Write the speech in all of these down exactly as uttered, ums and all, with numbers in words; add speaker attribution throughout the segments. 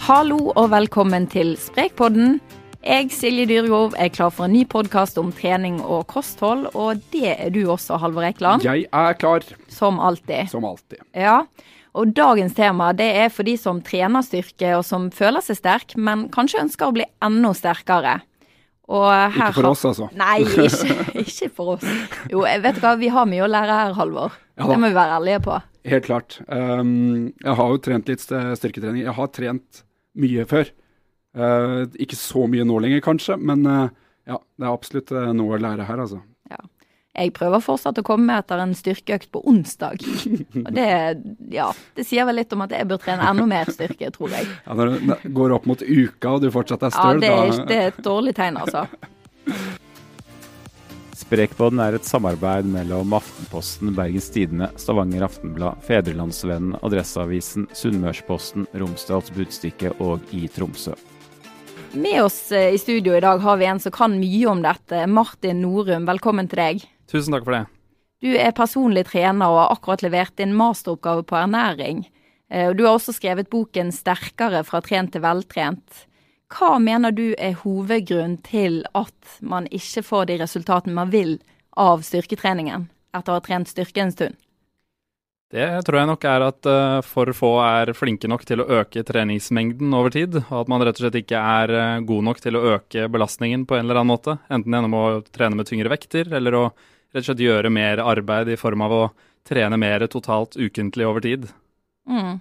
Speaker 1: Hallo og velkommen til Sprekpodden. Jeg, Silje Dyrgård, er klar for en ny podcast om trening og kosthold, og det er du også, Halvor Ekeland.
Speaker 2: Jeg er klar.
Speaker 1: Som alltid.
Speaker 2: Som alltid.
Speaker 1: Ja, og dagens tema det er for de som trener styrke og som føler seg sterk, men kanskje ønsker å bli enda sterkere. Og her
Speaker 2: ikke for oss, altså.
Speaker 1: Nei, ikke, ikke for oss. Jo, vet du hva, vi har mye å lære her, Halvor. Ja, det må vi være ærlige på.
Speaker 2: Helt klart. Um, jeg har jo trent litt styrketrening. Jeg har trent mye før. Uh, ikke så mye nå lenger, kanskje, men uh, ja, det er absolutt uh, noe å lære her, altså.
Speaker 1: Ja. Jeg prøver fortsatt å komme etter en styrkeøkt på onsdag. Og det, ja, det sier vel litt om at jeg bør trene enda mer styrke, tror jeg.
Speaker 2: Ja, når det går opp mot uka og du fortsatt er støl,
Speaker 1: ja, det er,
Speaker 2: da...
Speaker 1: det er et dårlig tegn, altså.
Speaker 3: Sprekpodden er et samarbeid mellom Aftenposten, Bergens Tidende, Stavanger Aftenblad, Fedrelandsvennen, Adresseavisen, Sunnmørsposten, Romsdals Budstikke og i Tromsø.
Speaker 1: Med oss i studio i dag har vi en som kan mye om dette. Martin Norum, velkommen til deg.
Speaker 4: Tusen takk for det.
Speaker 1: Du er personlig trener og har akkurat levert din masteroppgave på ernæring. Du har også skrevet boken Sterkere fra trent til veltrent. Hva mener du er hovedgrunnen til at man ikke får de resultatene man vil av styrketreningen etter å ha trent styrke en stund?
Speaker 4: Det tror jeg nok er at uh, for få er flinke nok til å øke treningsmengden over tid, og at man rett og slett ikke er uh, god nok til å øke belastningen på en eller annen måte, enten gjennom å trene med tyngre vekter, eller å rett og slett gjøre mer arbeid i form av å trene mer totalt ukentlig over tid.
Speaker 1: Mm.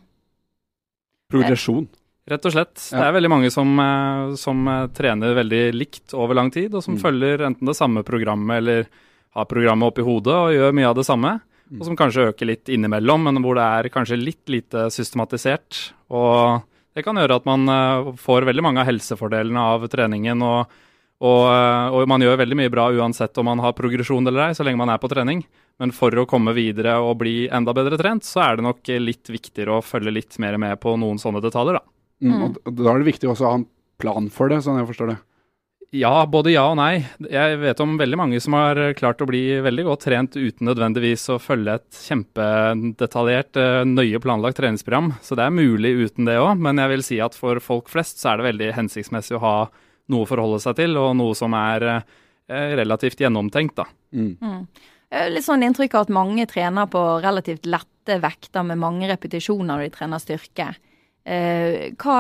Speaker 2: Progresjon.
Speaker 4: Rett og slett. Ja. Det er veldig mange som, uh, som uh, trener veldig likt over lang tid, og som mm. følger enten det samme programmet, eller har programmet opp i hodet og gjør mye av det samme. Og som kanskje øker litt innimellom, men hvor det er kanskje litt lite systematisert. Og det kan gjøre at man uh, får veldig mange av helsefordelene av treningen, og, og, uh, og man gjør veldig mye bra uansett om man har progresjon eller ei, så lenge man er på trening. Men for å komme videre og bli enda bedre trent, så er det nok litt viktigere å følge litt mer med på noen sånne detaljer, da.
Speaker 2: Mm, og da er det viktig også å ha en plan for det, sånn jeg forstår det.
Speaker 4: Ja, både ja og nei. Jeg vet om veldig mange som har klart å bli veldig godt trent uten nødvendigvis å følge et kjempedetaljert, nøye planlagt treningsprogram. Så det er mulig uten det også, men jeg vil si at for folk flest så er det veldig hensiktsmessig å ha noe å forholde seg til, og noe som er eh, relativt gjennomtenkt, da.
Speaker 2: Mm.
Speaker 1: Mm. Litt sånn inntrykk av at mange trener på relativt lette vekter med mange repetisjoner når de trener styrke. Eh, hva,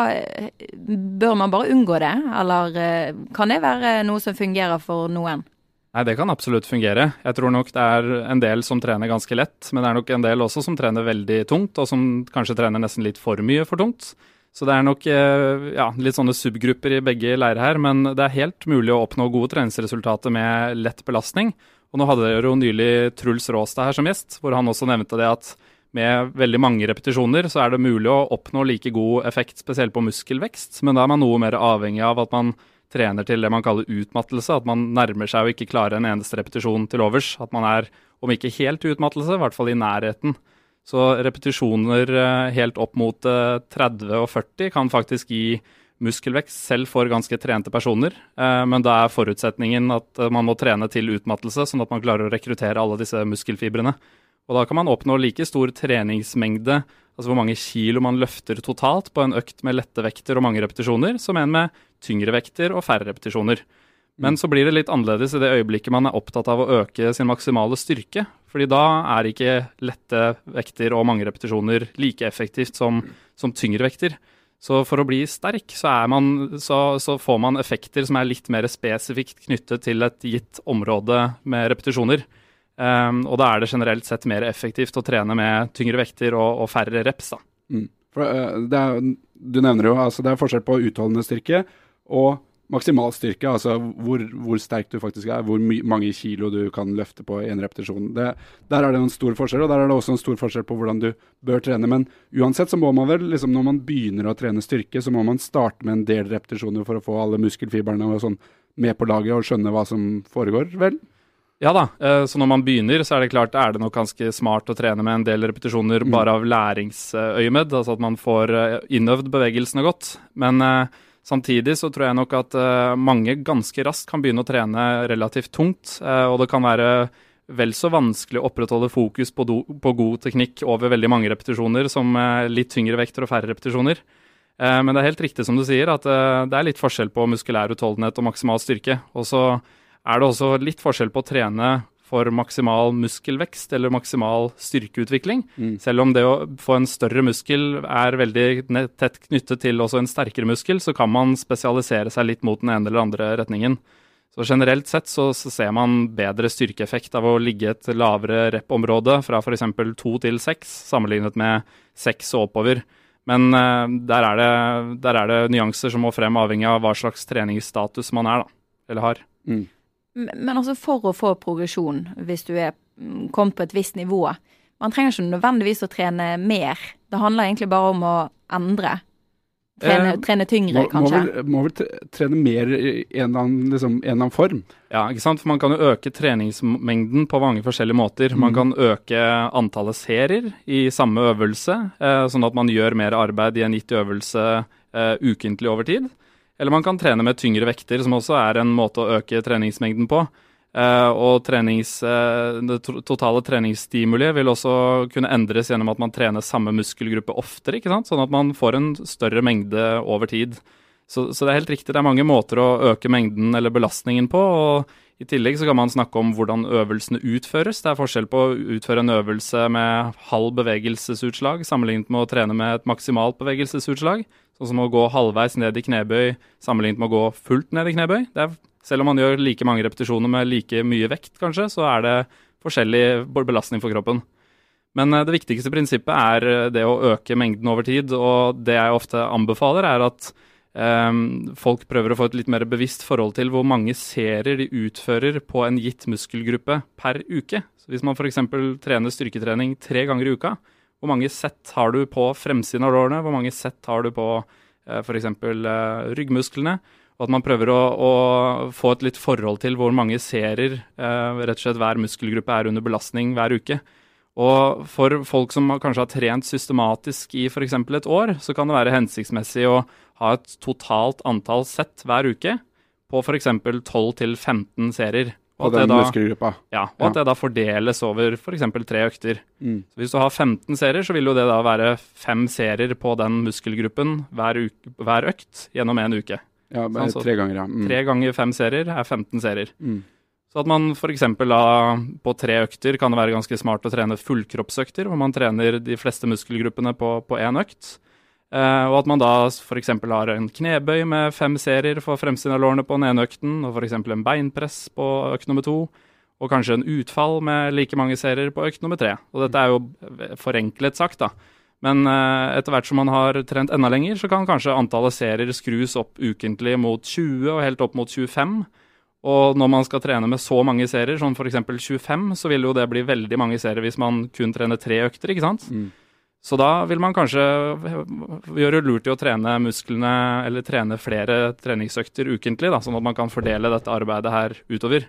Speaker 1: bør man bare unngå det, eller eh, kan det være noe som fungerer for noen?
Speaker 4: Nei, det kan absolutt fungere. Jeg tror nok det er en del som trener ganske lett, men det er nok en del også som trener veldig tungt, og som kanskje trener nesten litt for mye for tungt. Så det er nok eh, ja, litt sånne subgrupper i begge leirer her, men det er helt mulig å oppnå gode treningsresultater med lett belastning. Og nå hadde dere jo nylig Truls Råstad her som gjest, hvor han også nevnte det at med veldig mange repetisjoner så er det mulig å oppnå like god effekt, spesielt på muskelvekst, men da er man noe mer avhengig av at man trener til det man kaller utmattelse, at man nærmer seg å ikke klare en eneste repetisjon til overs, at man er, om ikke helt utmattelse, i hvert fall i nærheten. Så repetisjoner helt opp mot tretti og førti kan faktisk gi muskelvekst selv for ganske trente personer, men da er forutsetningen at man må trene til utmattelse, sånn at man klarer å rekruttere alle disse muskelfibrene. Og da kan man oppnå like stor treningsmengde, altså hvor mange kilo man løfter totalt på en økt med lette vekter og mange repetisjoner, som en med tyngre vekter og færre repetisjoner. Men så blir det litt annerledes i det øyeblikket man er opptatt av å øke sin maksimale styrke, fordi da er ikke lette vekter og mange repetisjoner like effektivt som, som tyngre vekter. Så for å bli sterk så, er man, så, så får man effekter som er litt mer spesifikt knyttet til et gitt område med repetisjoner. Um, og da er det generelt sett mer effektivt å trene med tyngre vekter og, og færre reps, da.
Speaker 2: Mm. For, uh, det er, du nevner jo, altså det er forskjell på utholdende styrke og maksimal styrke, altså hvor, hvor sterk du faktisk er, hvor my- mange kilo du kan løfte på i en repetisjon. Det, der er det en stor forskjell, og der er det også en stor forskjell på hvordan du bør trene. Men uansett så må man vel, liksom når man begynner å trene styrke, så må man starte med en del repetisjoner for å få alle muskelfiberne og sånn med på laget og skjønne hva som foregår, vel?
Speaker 4: Ja da, så når man begynner så er det klart er det nok ganske smart å trene med en del repetisjoner mm. bare av læringsøyemed, altså at man får innøvd bevegelsene godt. Men eh, samtidig så tror jeg nok at eh, mange ganske raskt kan begynne å trene relativt tungt, eh, og det kan være vel så vanskelig å opprettholde fokus på, do, på god teknikk over veldig mange repetisjoner som eh, litt tyngre vekter og færre repetisjoner. Eh, men det er helt riktig som du sier, at eh, det er litt forskjell på muskulær utholdenhet og maksimal styrke. Og så er det også litt forskjell på å trene for maksimal muskelvekst eller maksimal styrkeutvikling. Mm. Selv om det å få en større muskel er veldig tett knyttet til også en sterkere muskel, så kan man spesialisere seg litt mot den ene eller andre retningen. Så generelt sett så, så ser man bedre styrkeeffekt av å ligge et lavere rep-område fra for eksempel to til seks, sammenlignet med seks og oppover. Men uh, der, er det, der er det nyanser som må frem avhengig av hva slags treningsstatus man er da, eller har.
Speaker 2: Mm.
Speaker 1: Men altså for å få progresjon, hvis du er kommet på et visst nivå, man trenger ikke nødvendigvis å trene mer. Det handler egentlig bare om å endre. Trene, eh, trene tyngre,
Speaker 2: må,
Speaker 1: kanskje.
Speaker 2: Må vel, må vel trene mer i en eller annen, liksom, en eller annen form?
Speaker 4: Ja, ikke sant? For man kan jo øke treningsmengden på mange forskjellige måter. Mm. Man kan øke antallet serier i samme øvelse, eh, sånn at man gjør mer arbeid i en gitt øvelse eh, ukentlig over tid. Eller man kan trene med tyngre vekter, som også er en måte å øke treningsmengden på. Eh, og trenings, eh, det totale treningsstimuli vil også kunne endres gjennom at man trener samme muskelgruppe oftere, ikke sant? Sånn at man får en større mengde over tid. Så, så det er helt riktig, det er mange måter å øke mengden eller belastningen på, og i tillegg så kan man snakke om hvordan øvelsene utføres. Det er forskjell på å utføre en øvelse med halv bevegelsesutslag, sammenlignet med å trene med et maksimalt bevegelsesutslag. Sånn som å gå halvveis ned i knebøy, sammenlignet med å gå fullt ned i knebøy. Det er, selv om man gjør like mange repetisjoner med like mye vekt, kanskje, så er det forskjellig belastning for kroppen. Men det viktigste prinsippet er det å øke mengden over tid, og det jeg ofte anbefaler er at um, folk prøver å få et litt mer bevisst forhold til hvor mange serier de utfører på en gitt muskelgruppe per uke. Så hvis man for eksempel trener styrketrening tre ganger i uka, hvor mange sett har du på fremsiden av lårene, hvor mange sett har du på eh, for eksempel eh, ryggmusklene, og at man prøver å, å få et litt forhold til hvor mange serier eh, rett og slett hver muskelgruppe er under belastning hver uke. Og for folk som kanskje har trent systematisk i for eksempel et år, så kan det være hensiktsmessig å ha et totalt antall sett hver uke på for eksempel tolv til femten serier.
Speaker 2: Og den da, muskelgruppa.
Speaker 4: Ja, og ja. At det da fordeles over for eksempel tre økter. Mm. Så hvis du har femten serier, så vil jo det da være fem serier på den muskelgruppen hver, uke, hver økt gjennom en uke.
Speaker 2: Ja, bare
Speaker 4: sånn,
Speaker 2: tre ganger, ja. Mm.
Speaker 4: Tre ganger fem serier er femten serier.
Speaker 2: Mm.
Speaker 4: Så at man for eksempel da, på tre økter kan det være ganske smart å trene fullkroppsøkter, hvor man trener de fleste muskelgruppene på, på en økt. Uh, og at man da for eksempel har en knebøy med fem serier for fremsiden av lårene på den ene økten, og for eksempel en beinpress på økt nummer to, og kanskje en utfall med like mange serier på økt nummer tre. Og dette er jo forenklet sagt da. Men uh, etter hvert som man har trent enda lenger, så kan kanskje antallet serier skrus opp ukentlig mot tjue og helt opp mot tjuefem. Og når man skal trene med så mange serier, sånn for eksempel tjuefem, så vil jo det bli veldig mange serier hvis man kun trener tre økter, ikke sant? Mm. Så da vil man kanskje gjøre lurt i å trene musklene, eller trene flere treningsøkter ukentlig, da, sånn at man kan fordele dette arbeidet her utover.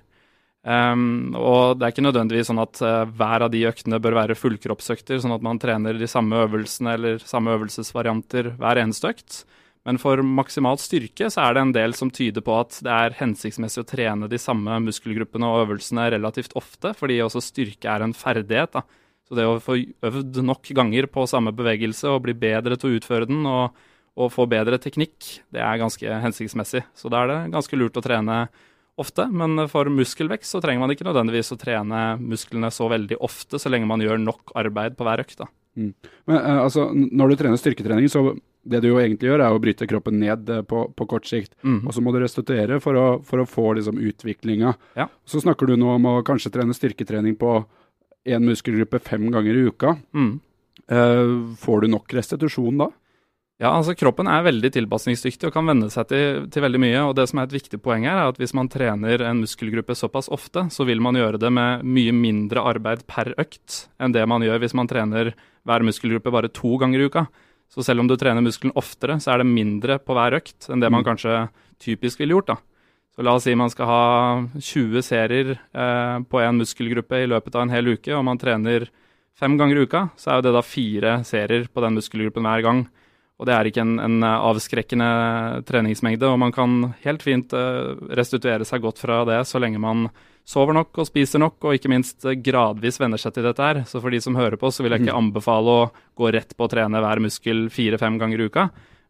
Speaker 4: Um, og det er ikke nødvendigvis sånn at uh, hver av de øktene bør være fullkroppsøkter, sånn at man trener de samme øvelsene eller samme øvelsesvarianter hver eneste økt. Men for maksimal styrke så er det en del som tyder på at det er hensiktsmessig å trene de samme muskelgruppene og øvelsene relativt ofte, fordi også styrke er en ferdighet, da. Så det å få øvd nok ganger på samme bevegelse og bli bedre til å utføre den og, og få bedre teknikk, det er ganske hensiktsmessig. Så da er det ganske lurt å trene ofte, men for muskelvekst så trenger man ikke nødvendigvis å trene musklene så veldig ofte, så lenge man gjør nok arbeid på hver økt da.
Speaker 2: Mm. Men uh, altså, når du trener styrketrening, så det du jo egentlig gjør er å bryte kroppen ned uh, på, på kort sikt, mm. og så må du restituere for å, for å få liksom, utviklinga.
Speaker 4: Ja.
Speaker 2: Så snakker du nå om å kanskje trene styrketrening på en muskelgruppe fem ganger i uka.
Speaker 4: Mm.
Speaker 2: Uh, får du nok restitusjon da?
Speaker 4: Ja, altså kroppen er veldig tilpasningsdyktig og kan vende seg til, til veldig mye, og det som er et viktig poeng her er at hvis man trener en muskelgruppe såpass ofte, så vil man gjøre det med mye mindre arbeid per økt enn det man gjør hvis man trener hver muskelgruppe bare to ganger i uka. Så selv om du trener muskelen oftere, så er det mindre på hver økt enn det man kanskje typisk ville gjort da. Så la oss si man skal ha tjue serier eh, på en muskelgruppe i løpet av en hel uke, og man trener fem ganger i uka, så er jo det da fire serier på den muskelgruppen hver gang. Og det er ikke en, en avskrekkende treningsmengde, og man kan helt fint eh, restituere seg godt fra det, så lenge man sover nok og spiser nok, og ikke minst eh, gradvis venner seg til dette her. Så for de som hører på, så vil jeg ikke anbefale å gå rett på å trene hver muskel fire-fem ganger i uka.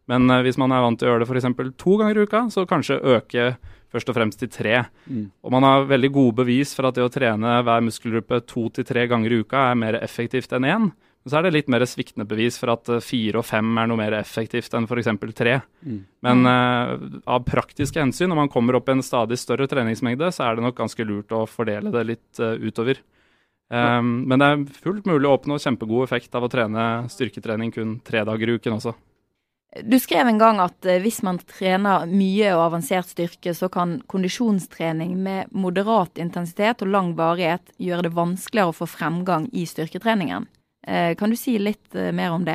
Speaker 4: Men uh, hvis man er vant til å gjøre det for eksempel to ganger i uka, så kanskje øke først og fremst til tre. Mm. Og man har veldig gode bevis for at det å trene hver muskelgruppe to til tre ganger i uka er mer effektivt enn én. Men så er det litt mer sviktende bevis for at fire og fem er noe mer effektivt enn for eksempel tre. Mm. Men uh, av praktiske hensyn, når man kommer opp i en stadig større treningsmengde, så er det nok ganske lurt å fordele det litt uh, utover. Um, ja. Men det er fullt mulig å oppnå kjempegod effekt av å trene styrketrening kun tre dager i uken også.
Speaker 1: Du skrev en gang at uh, hvis man trener mye og avansert styrke, så kan kondisjonstrening med moderat intensitet og lang varighet gjøre det vanskeligere å få fremgang i styrketreningen. Uh, kan du si litt uh, mer om det?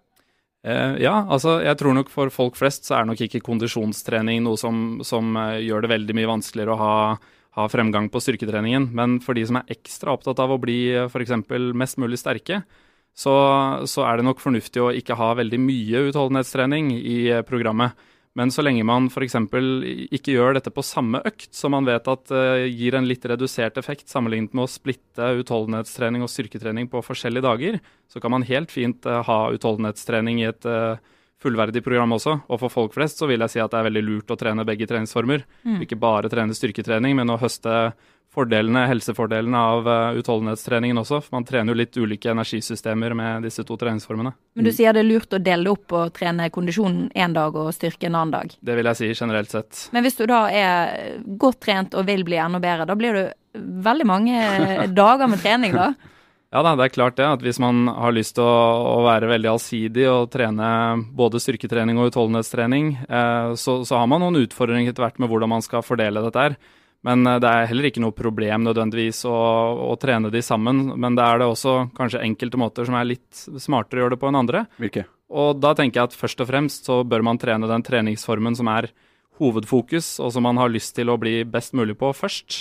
Speaker 4: Uh, ja, altså jeg tror nok for folk flest så er nok ikke kondisjonstrening noe som, som uh, gjør det veldig mye vanskeligere å ha, ha fremgang på styrketreningen. Men for de som er ekstra opptatt av å bli uh, for eksempel mest mulig sterke, Så, så er det nok fornuftig å ikke ha veldig mye utholdenhetstrening i programmet. Men så lenge man for eksempel ikke gjør dette på samme økt, så man vet at uh, gir en litt redusert effekt sammenlignet med å splitte utholdenhetstrening og styrketrening på forskjellige dager, så kan man helt fint uh, ha utholdenhetstrening i et uh, fullverdig program også. Og for folk flest så vil jeg si at det er veldig lurt å trene begge treningsformer. Mm. Ikke bare trene styrketrening, men å høste fordelene, helsefordelene av uh, utholdenhetstreningen også. For man trener jo litt ulike energisystemer med disse to treningsformene.
Speaker 1: Men du sier det er lurt å dele opp og trene kondisjon en dag og styrke en annen dag?
Speaker 4: Det vil jeg si generelt sett.
Speaker 1: Men hvis du da er godt trent og vil bli enda bedre, da blir det veldig mange dager med trening da?
Speaker 4: Ja da, det er klart det, at hvis man har lyst til å, å være veldig allsidig og trene både styrketrening og utholdenhetstrening, eh, så, så har man noen utfordringer etter hvert med hvordan man skal fordele dette her. Men det er heller ikke noe problem nødvendigvis å, å trene de sammen, men det er det også kanskje enkelte måter som er litt smartere å gjøre det på enn andre.
Speaker 2: Hvilke?
Speaker 4: Og da tenker jeg at først og fremst så bør man trene den treningsformen som er hovedfokus, og som man har lyst til å bli best mulig på først.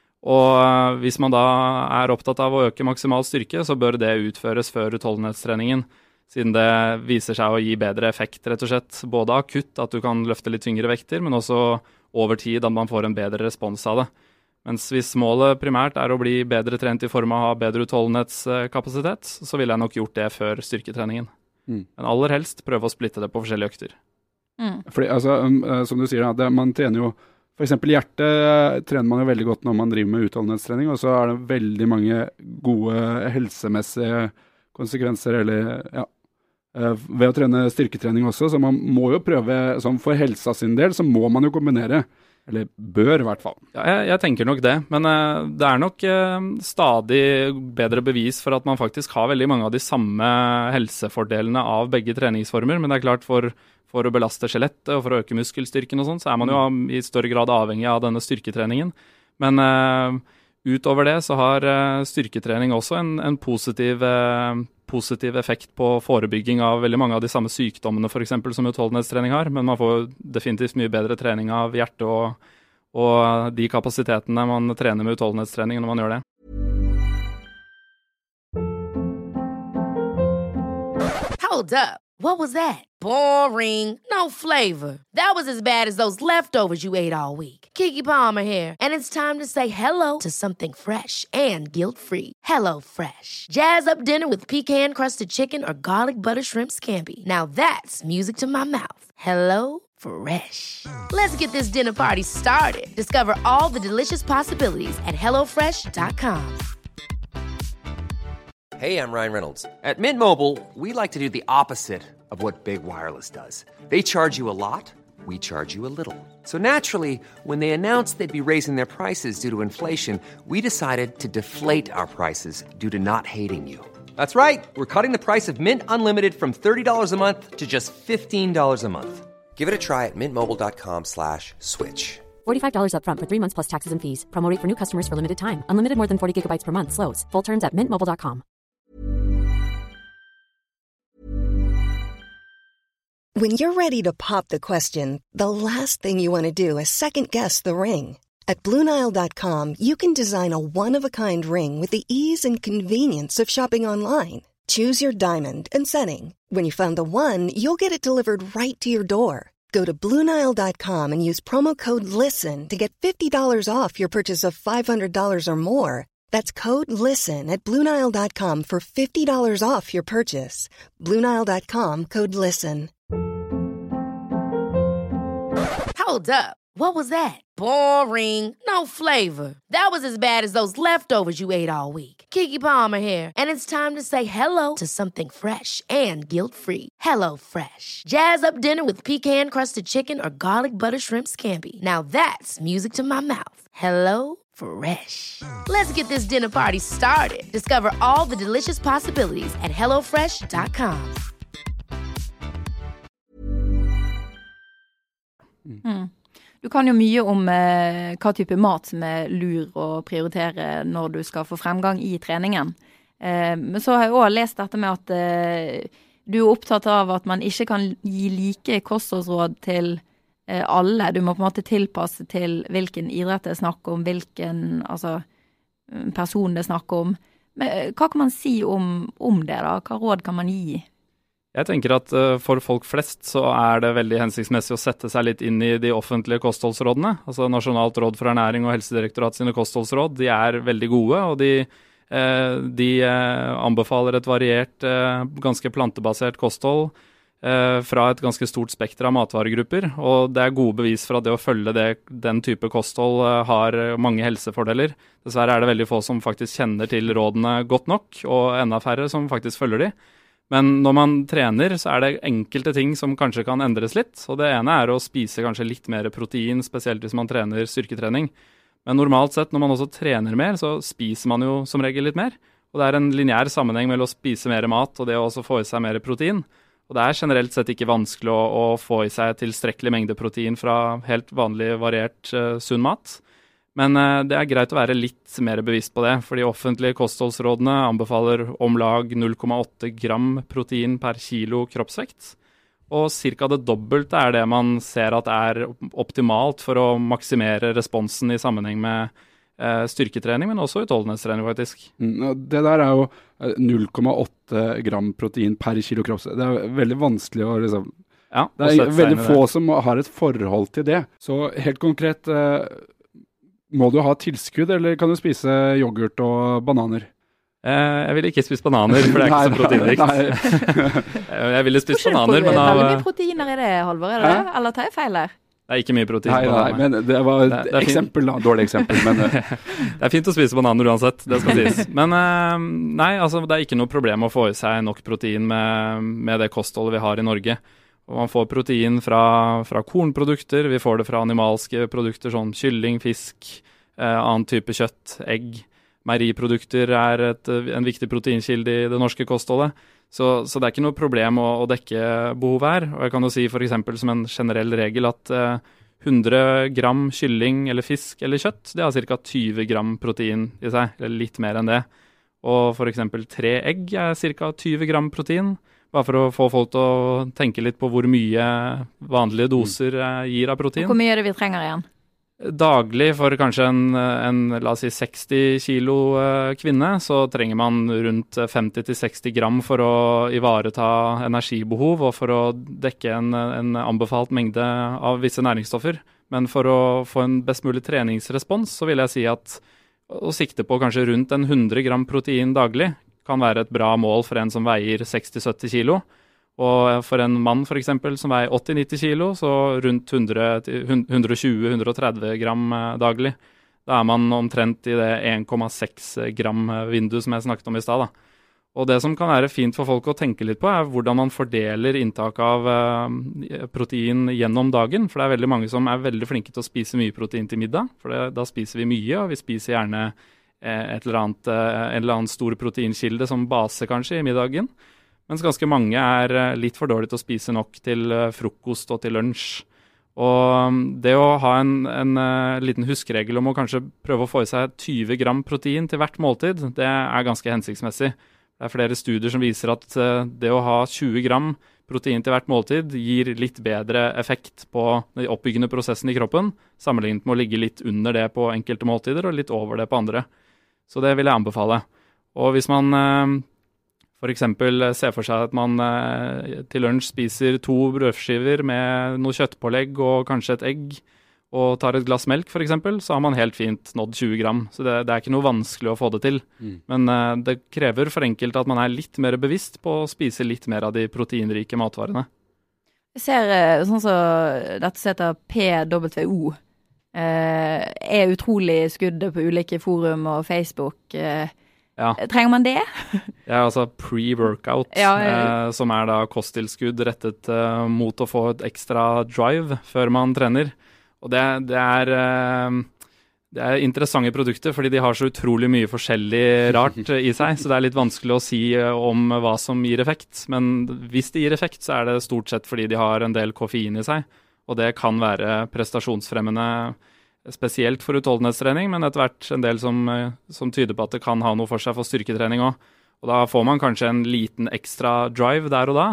Speaker 4: Og hvis man da er opptatt av å øke maksimal styrke, så bør det utføres før utholdenhetstreningen, siden det viser seg å gi bedre effekt, rett og slett. Både akutt, at du kan løfte litt tyngre vekter, men også over tid at man får en bedre respons av det. Mens hvis målet primært er å bli bedre trent i form av å ha bedre utholdenhetskapasitet, så ville jeg nok gjort det før styrketreningen. Mm. Men aller helst prøve å splitte det på forskjellige økter.
Speaker 2: Mm. Fordi, altså, um, som du sier, da, det, man trener jo, for eksempel hjertet trener man jo veldig godt når man driver med utholdenhetstrening, og så er det veldig mange gode helsemessige konsekvenser, eller ja, ved å trene styrketrening også, så man må jo prøve, sånn for helsa sin del, så må man jo kombinere, eller bør i hvert fall.
Speaker 4: Ja, jeg, jeg tenker nok det, men uh, det er nok uh, stadig bedre bevis for at man faktisk har veldig mange av de samme helsefordelene av begge treningsformer, men det er klart for, for å belaste skjelettet og for å øke muskelstyrken og sånn, så er man jo i større grad avhengig av denne styrketreningen. Men uh, utover det så har uh, styrketrening også en, en positiv uh, positiv effekt på forebygging av veldig mange av de samme sykdommene for eksempel som utholdenhetstrening har, men man får definitivt mye bedre trening av hjerte og, og de kapasitetene man trener med utholdenhetstrening når man gjør det.
Speaker 5: Hold up. What was that? Boring. No flavor. That was as bad as those leftovers you ate all week. Keke Palmer here, and it's time to say hello to something fresh and guilt-free. Hello Fresh. Jazz up dinner with pecan-crusted chicken or garlic butter shrimp scampi. Now that's music to my mouth. Hello Fresh. Let's get this dinner party started. Discover all the delicious possibilities at hello fresh dot com.
Speaker 6: Hey, I'm Ryan Reynolds. At Mint Mobile, we like to do the opposite of what Big Wireless does. They charge you a lot, we charge you a little. So naturally, when they announced they'd be raising their prices due to inflation, we decided to deflate our prices due to not hating you. That's right. We're cutting the price of Mint Unlimited from thirty dollars a month to just fifteen dollars a month. Give it a try at mintmobile.com slash switch.
Speaker 7: forty-five dollars up front for three months plus taxes and fees. Promo rate for new customers for limited time. Unlimited more than forty gigabytes per month. Slows full terms at mint mobile dot com.
Speaker 8: When you're ready to pop the question, the last thing you want to do is second-guess the ring. At Blue Nile dot com, you can design a one-of-a-kind ring with the ease and convenience of shopping online. Choose your diamond and setting. When you find the one, you'll get it delivered right to your door. Go to Blue Nile dot com and use promo code LISTEN to get fifty dollars off your purchase of five hundred dollars or more. That's code LISTEN at Blue Nile dot com for fifty dollars off your purchase. Blue Nile dot com, code LISTEN.
Speaker 5: Hold up. What was that? Boring. No flavor. That was as bad as those leftovers you ate all week. Keke Palmer here, and it's time to say hello to something fresh and guilt-free. Hello Fresh. Jazz up dinner with pecan-crusted chicken or garlic butter shrimp scampi. Now that's music to my mouth. Hello Fresh. Let's get this dinner party started. Discover all the delicious possibilities at hello fresh dot com.
Speaker 1: Mm. Du kan jo mye om eh, hva type mat som er lur å prioritere når du skal få fremgang i treningen. Eh, men så har jeg også lest dette med at eh, du er opptatt av at man ikke kan gi like kostholdsråd til eh, alle. Du må på en måte tilpasse til hvilken idrett det er snakk om, hvilken altså, person det er snakk om. Men hva kan man si om, om det da? Hva råd kan man gi?
Speaker 4: Jeg tenker at uh, for folk flest så er det veldig hensiktsmessig å sette seg litt inn i de offentlige kostholdsrådene. Altså Nasjonalt råd for ernæring og Helsedirektorat sine kostholdsråd, de er veldig gode, og de, uh, de uh, anbefaler et variert, uh, ganske plantebasert kosthold uh, fra et ganske stort spekter av matvaregrupper. Og det er gode bevis for at det å følge det, den type kosthold uh, har mange helsefordeler. Dessverre er det veldig få som faktisk kjenner til rådene godt nok, og enda færre som faktisk følger de. Men når man trener, så er det enkelte ting som kanskje kan endres litt. Og det ene er å spise kanskje litt mer protein, spesielt hvis man trener styrketrening. Men normalt sett, når man også trener mer, så spiser man jo som regel litt mer. Og det er en lineær sammenheng mellom å spise mer mat og det å også få i seg mer protein. Og det er generelt sett ikke vanskelig å, å få i seg tilstrekkelig mengde protein fra helt vanlig variert uh, sunn mat. Men uh, det er greit å være litt mer bevisst på det, for de offentlige kostholdsrådene anbefaler om lag null komma åtte gram protein per kilo kroppsvekt. Og ca. det dobbelte er det man ser at er optimalt for å maksimere responsen i sammenheng med uh, styrketrening, men også utholdenhetstrening faktisk.
Speaker 2: Mm, det der er jo null komma åtte gram protein per kilo kroppsvekt. Det er veldig vanskelig å liksom...
Speaker 4: Ja,
Speaker 2: det er veldig få det. Som har et forhold til det. Så helt konkret... Uh, Må du ha tilskudd, eller kan du spise yoghurt og bananer?
Speaker 4: Eh, jeg vil ikke spise bananer, for det er ikke så proteinrikt. jeg ville spist bananer, men av...
Speaker 1: Veldig mye proteiner i det, Halvor, er det det? Eller tar jeg feil her?
Speaker 4: Det er ikke mye protein.
Speaker 2: Nei, nei, men det var et det, det eksempel, da. Dårlig eksempel, men...
Speaker 4: det er fint å spise bananer uansett, det skal sies. Men eh, nei, altså, det er ikke noe problem å få i seg nok protein med, med det kostholdet vi har i Norge. Og man får protein fra, fra kornprodukter, vi får det fra animalske produkter, sånn kylling, fisk, eh, annen type kjøtt, egg. Meieriprodukter er et, en viktig proteinkilde i det norske kostholdet. Så, så det er ikke noe problem å, å dekke behov her. Og jeg kan jo si for eksempel som en generell regel at eh, hundre gram kylling eller fisk eller kjøtt, det har ca. tyve gram protein i seg, eller litt mer enn det. Og for eksempel tre egg er ca. tyve gram protein. Bare for å få folk til å tenke litt på hvor mye vanlige doser gir av protein.
Speaker 1: Og hvor mye er det vi trenger igjen?
Speaker 4: Daglig for kanskje en, en la oss si seksti kilo kvinne, så trenger man rundt femti til seksti gram for å ivareta energibehov og for å dekke en, en anbefalt mengde av visse næringsstoffer. Men for å få en best mulig treningsrespons, så vil jeg si at å sikte på kanskje rundt en hundre gram protein daglig kan være et bra mål for en som veier seksti til sytti kilo. Og for en mann for eksempel som veier åtti til nitti kilo, så rundt hundre til hundre og tjue til hundre og tretti gram daglig. Da er man omtrent i det en komma seks gram vinduet som jeg snakket om i stad. Og det som kan være fint for folk å tenke litt på, er hvordan man fordeler inntak av uh, protein gjennom dagen. For det er veldig mange som er veldig flinke til å spise mye protein til middag, for det, da spiser vi mye, og vi spiser gjerne et eller annet, en eller annen stor proteinkilde som base kanskje i middagen. Mens ganske mange er litt for dårlige til å spise nok til frokost og til lunsj. Og det å ha en, en liten huskeregel om å kanskje prøve å få i seg tyve gram protein til hvert måltid, det er ganske hensiktsmessig. Det er flere studier som viser at det å ha tjue gram protein til hvert måltid gir litt bedre effekt på de oppbyggende prosessene i kroppen, sammenlignet med å ligge litt under det på enkelte måltider og litt over det på andre. Så det vil jeg anbefale. Og hvis man eh, for eksempel ser for seg at man eh, til lunsj spiser to brødskiver med noe kjøttpålegg og kanskje et egg, og tar et glass melk for eksempel, så har man helt fint nådd tjue gram. Så det, det er ikke noe vanskelig å få det til. Mm. Men eh, det krever for enkelt at man er litt mer bevisst på å spise litt mer av de proteinrike matvarene.
Speaker 1: Jeg ser eh, sånn som dette som heter P W O, eh, er utrolig skuddet på ulike forum og Facebook. Eh,
Speaker 4: Ja.
Speaker 1: Trenger man det?
Speaker 4: Ja, altså pre-workout,
Speaker 1: Ja, jeg-
Speaker 4: eh, som er da kosttilskudd rettet eh, mot å få et ekstra drive før man trener. Og det, det, er, eh, det er interessante produkter, fordi de har så utrolig mye forskjellig rart i seg, så det er litt vanskelig å si eh, om hva som gir effekt. Men hvis det gir effekt, så er det stort sett fordi de har en del koffein i seg, og det kan være prestasjonsfremmende, spesielt for utholdenhetstrening, men etter hvert en del som, eh, som tyder på at det kan ha noe for seg for styrketrening også. Og da får man kanskje en liten ekstra drive der og da.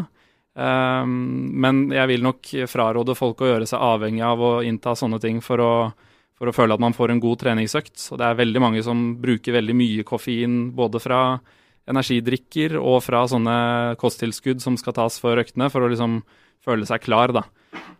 Speaker 4: Um, men jeg vil nok fraråde folk å gjøre seg avhengig av å innta sånne ting for å, for å føle at man får en god treningsøkt. Og det er veldig mange som bruker veldig mye koffein, både fra energidrikker og fra sånne kosttilskudd som skal tas for øktene, for å liksom føle seg klar, da.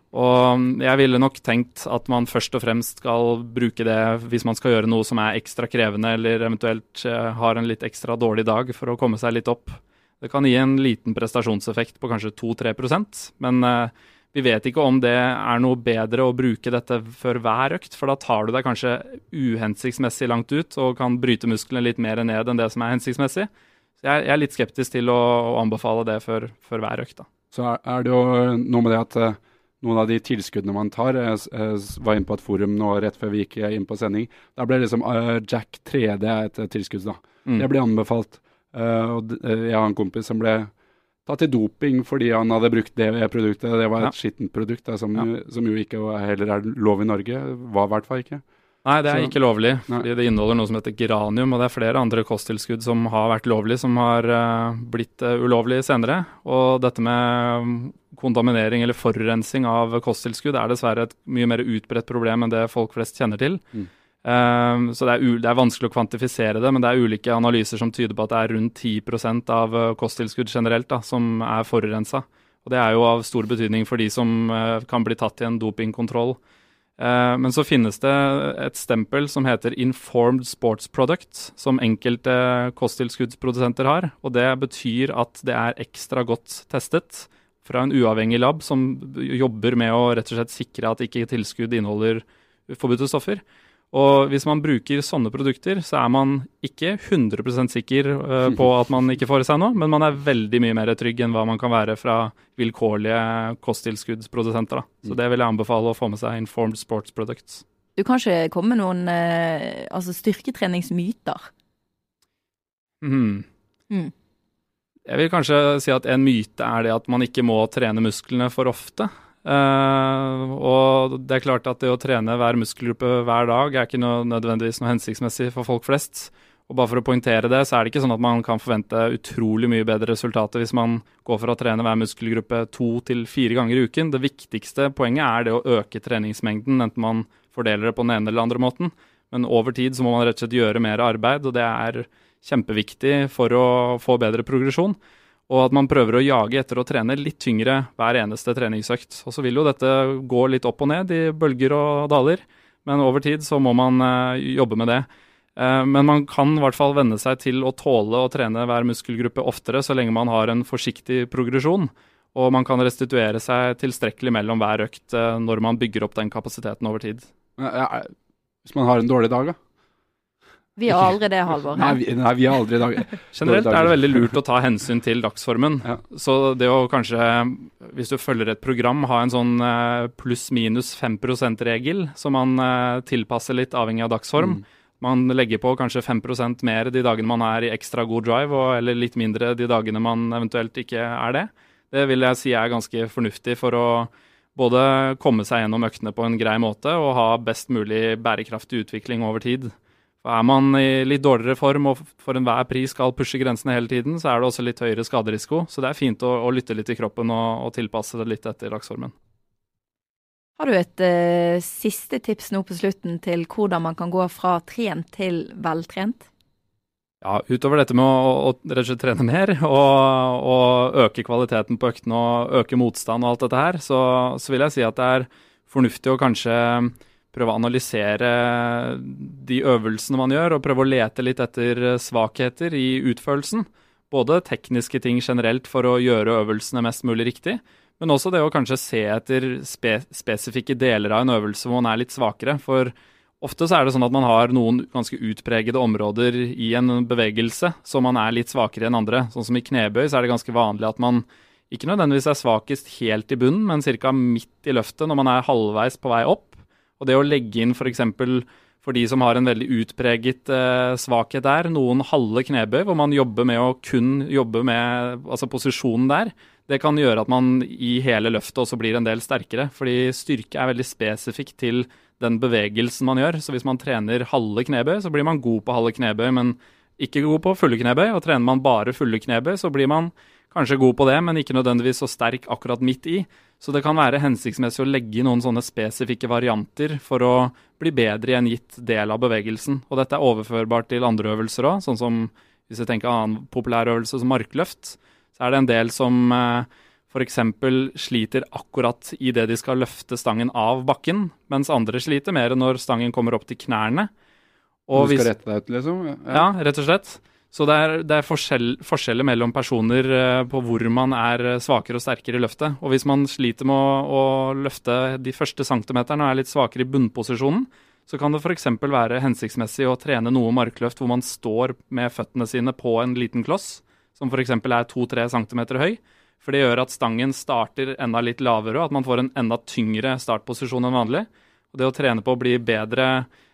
Speaker 4: Og jeg ville nok tenkt at man først og fremst skal bruke det hvis man skal gjøre noe som er ekstra krevende, eller eventuelt eh, har en litt ekstra dårlig dag for å komme seg litt opp. Det kan gi en liten prestasjonseffekt på kanskje to til tre prosent, men eh, vi vet ikke om det er noe bedre å bruke dette før hver økt, for da tar du deg kanskje uhensiktsmessig langt ut og kan bryte musklene litt mer ned enn det som er hensiktsmessig. Så jeg, jeg er litt skeptisk til å, å anbefale det før, før hver økt, da.
Speaker 2: Så er, er det jo noe med det at uh, noen av de tilskuddene man tar, jeg, jeg var inne på et forum nå rett før vi gikk inn på sending, der ble liksom uh, Jack tre D et tilskudd da. Mm. Det ble anbefalt. Uh, og uh, jeg har en kompis som ble tatt i doping fordi han hadde brukt det produktet. Det var et ja. skittent produkt da, som, ja. som jo ikke heller er lov i Norge. Var i hvert fall ikke.
Speaker 4: Nei, det er
Speaker 2: Så,
Speaker 4: ikke lovlig,
Speaker 2: nei.
Speaker 4: fordi det inneholder noe som heter geranium, og det er flere andre kosttilskudd som har vært lovlig, som har uh, blitt uh, ulovlig senere. Og dette med um, kontaminering eller forurensing av kosttilskudd er dessverre et mye mer utbredt problem enn det folk flest kjenner til. Mm. Um, så det er, u- det er vanskelig å kvantifisere det, men det er ulike analyser som tyder på at det er rundt ti prosent av uh, kosttilskudd generelt da, som er forurensa. Og det er jo av stor betydning for de som uh, kan bli tatt i en dopingkontroll. Uh, men så finnes det et stempel som heter Informed Sports Product, som enkelte kosttilskuddsprodusenter har, og det betyr at det er ekstra godt testet fra en uavhengig lab som jobber med å rett og slett sikre at ikke tilskudd inneholder forbudte stoffer. Og hvis man bruker sånne produkter, så er man ikke hundre prosent sikker uh, på at man ikke får i seg noe, men man er veldig mye mer trygg enn hva man kan være fra vilkårlige kosttilskuddsprodusenter. Da. Så det vil jeg anbefale å få med seg Informed Sports Products.
Speaker 1: Du kan ikke komme med noen uh, altså styrketreningsmyter?
Speaker 4: Mm.
Speaker 1: Mm.
Speaker 4: Jeg vil kanskje si at en myte er det at man ikke må trene musklene for ofte. Uh, og det er klart at det å trene hver muskelgruppe hver dag er ikke noe, nødvendigvis noe hensiktsmessig for folk flest. Og bare for å poengtere det, så er det ikke sånn at man kan forvente utrolig mye bedre resultater hvis man går for å trene hver muskelgruppe to til fire ganger i uken. Det viktigste poenget er det å øke treningsmengden, enten man fordeler det på den ene eller andre måten. Men over tid så må man rett og slett gjøre mer arbeid, og det er kjempeviktig for å få bedre progresjon. Og at man prøver å jage etter å trene litt tyngre hver eneste treningsøkt. Og så vil jo dette gå litt opp og ned i bølger og daler, men over tid så må man uh, jobbe med det. Uh, men man kan i hvert fall venne seg til å tåle å trene hver muskelgruppe oftere, så lenge man har en forsiktig progresjon. Og man kan restituere seg tilstrekkelig mellom hver økt uh, når man bygger opp den kapasiteten over tid.
Speaker 2: Ja, hvis man har en dårlig dag da?
Speaker 1: Vi har aldri det, Halvor.
Speaker 2: Nei, vi, nei, vi har aldri dag.
Speaker 4: Generelt er det veldig lurt å ta hensyn til dagsformen.
Speaker 2: Ja.
Speaker 4: Så det å kanskje, hvis du følger et program, ha en sånn pluss-minus fem prosent-regel, som man tilpasser litt avhengig av dagsform. Mm. Man legger på kanskje fem prosent mer de dagene man er i ekstra god drive, og, eller litt mindre de dagene man eventuelt ikke er det. Det vil jeg si er ganske fornuftig for å både komme seg gjennom øktene på en grei måte, og ha best mulig bærekraftig utvikling over tid. Er man i litt dårligere form og for enhver pris skal pushe grensene hele tiden, så er det også litt høyere skaderisiko. Så det er fint å, å lytte litt i kroppen og, og tilpasse det litt etter dagsformen.
Speaker 1: Har du et uh, siste tips nå på slutten til hvordan man kan gå fra trent til veltrent?
Speaker 4: Ja, utover dette med å, å rett og slett trene mer og, og øke kvaliteten på øktene og øke motstand og alt dette her, så, så vil jeg si at det er fornuftig å kanskje prøve å analysere de øvelsene man gjør, og prøve å lete litt etter svakheter i utførelsen. Både tekniske ting generelt for å gjøre øvelsene mest mulig riktig, Men også det å kanskje se etter spe, spesifikke deler av en øvelse hvor man er litt svakere. For ofte så er det sånn at man har noen ganske utpregede områder i en bevegelse som man er litt svakere enn andre. Sånn som i knebøy så er det ganske vanlig at man ikke nødvendigvis er svakest helt i bunnen, men cirka midt i løftet når man er halvveis på vei opp. Og det å legge inn for eksempel for de som har en veldig utpreget eh, svakhet der, noen halve knebøy hvor man jobber med å kun jobbe med altså posisjonen der, det kan gjøre at man i hele løftet også blir en del sterkere, fordi styrke er veldig spesifikt til den bevegelsen man gjør. Så hvis man trener halve knebøy, så blir man god på halve knebøy, men ikke god på fulle knebøy. Og trener man bare fulle knebøy, så blir man kanskje god på det, men ikke nødvendigvis så sterk akkurat midt i. Så det kan være hensiktsmessig å legge i noen sånne spesifikke varianter for å bli bedre i en gitt del av bevegelsen. Og dette er overførbart til andre øvelser også, sånn som hvis jeg tenker annen populær øvelse som markløft, så er det en del som eh, for eksempel sliter akkurat i det de skal løfte stangen av bakken, mens andre sliter mer når stangen kommer opp til knærne.
Speaker 2: Og du skal hvis, rette deg ut, liksom?
Speaker 4: Ja, ja rett og slett. Så det er, det er forskjell, forskjeller mellom personer eh, på hvor man er svakere og sterkere i løftet. Og hvis man sliter med å, å løfte de første centimeterne og er litt svakere i bunnposisjonen, så kan det for eksempel være hensiktsmessig å trene noe markløft hvor man står med føttene sine på en liten kloss, som for eksempel er to til tre centimeter høy, for det gjør at stangen starter enda litt lavere, og at man får en enda tyngre startposisjon enn vanlig. Og det å trene på å bli bedre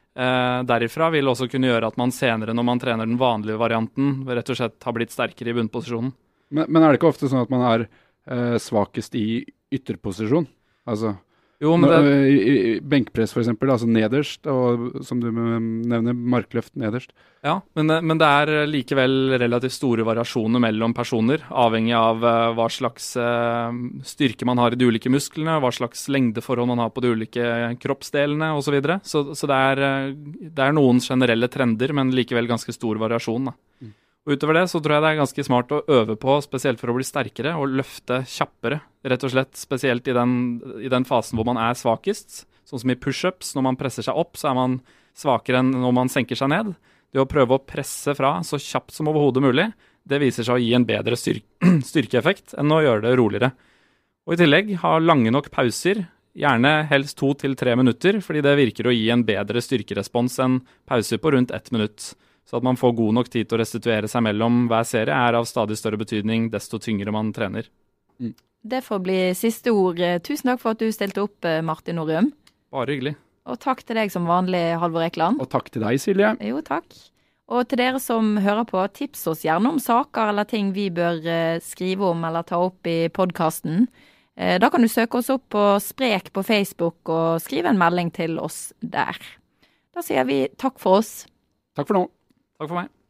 Speaker 4: eh, derifra vil også kunne gjøre at man senere, når man trener den vanlige varianten, rett og slett har blitt sterkere i bunnposisjonen.
Speaker 2: Men, men er det ikke ofte sånn at man er eh, svakest i ytterposisjon? Altså... Jo, men det... I, i benkpress for eksempel, altså nederst, og som du nevner, markløft nederst.
Speaker 4: Ja, men, men det er likevel relativt store variasjoner mellom personer, avhengig av uh, hva slags uh, styrke man har i de ulike musklene, hva slags lengdeforhold man har på de ulike kroppsdelene og så videre. Så, så det, er, uh, det er noen generelle trender, men likevel ganske stor variasjon, da. Mm. Og utover det så tror jeg det er ganske smart å øve på, spesielt for å bli sterkere, og løfte kjappere, rett og slett, spesielt i den, i den fasen hvor man er svakest. Sånn som i push-ups, når man presser seg opp, så er man svakere enn når man senker seg ned. Det å prøve å presse fra så kjapt som overhodet mulig, det viser seg å gi en bedre styrke, styrkeeffekt enn å gjøre det roligere. Og i tillegg ha lange nok pauser, gjerne helst to til tre minutter, fordi det virker å gi en bedre styrkerespons enn pauser på rundt ett minutt. Så at man får god nok tid til å restituere seg mellom hver serie er av stadig større betydning, desto tyngre man trener.
Speaker 1: Mm. Det får bli siste ord. Tusen takk for at du stilte opp, Martin Norum.
Speaker 4: Bare hyggelig.
Speaker 1: Og takk til deg som vanlig, Halvor Ekland.
Speaker 2: Og takk til deg, Silje.
Speaker 1: Jo, takk. Og til dere som hører på, tips oss gjerne om saker eller ting vi bør skrive om eller ta opp i podcasten. Da kan du søke oss opp på Sprek på Facebook og skrive en melding til oss der. Da sier vi takk for oss.
Speaker 2: Takk for nå.
Speaker 4: Takk for meg.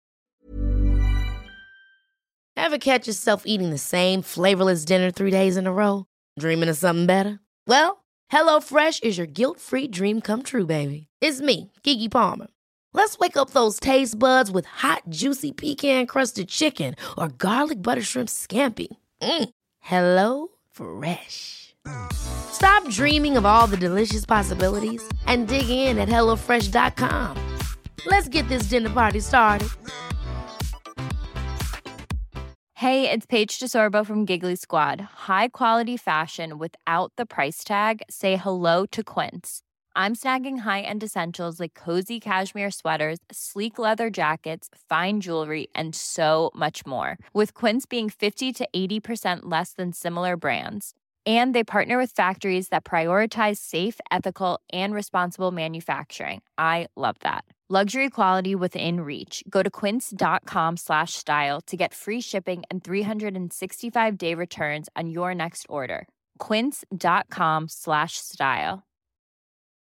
Speaker 5: Ever catch yourself eating the same flavorless dinner three days in a row? Dreaming of something better? Well, HelloFresh is your guilt-free dream come true, baby. It's me, Keke Palmer. Let's wake up those taste buds with hot, juicy pecan-crusted chicken or garlic butter shrimp scampi. Mm. Hello Fresh. Stop dreaming of all the delicious possibilities and dig in at hello fresh dot com. Let's get this dinner party started.
Speaker 9: Hey, it's Paige DeSorbo from Giggly Squad. High quality fashion without the price tag. Say hello to Quince. I'm snagging high-end essentials like cozy cashmere sweaters, sleek leather jackets, fine jewelry, and so much more. With Quince being fifty to eighty percent less than similar brands. And they partner with factories that prioritize safe, ethical, and responsible manufacturing. I love that. Luxury quality within reach. Go to quince.com slash style to get free shipping and three sixty-five day returns on your next order. Quince.com slash style.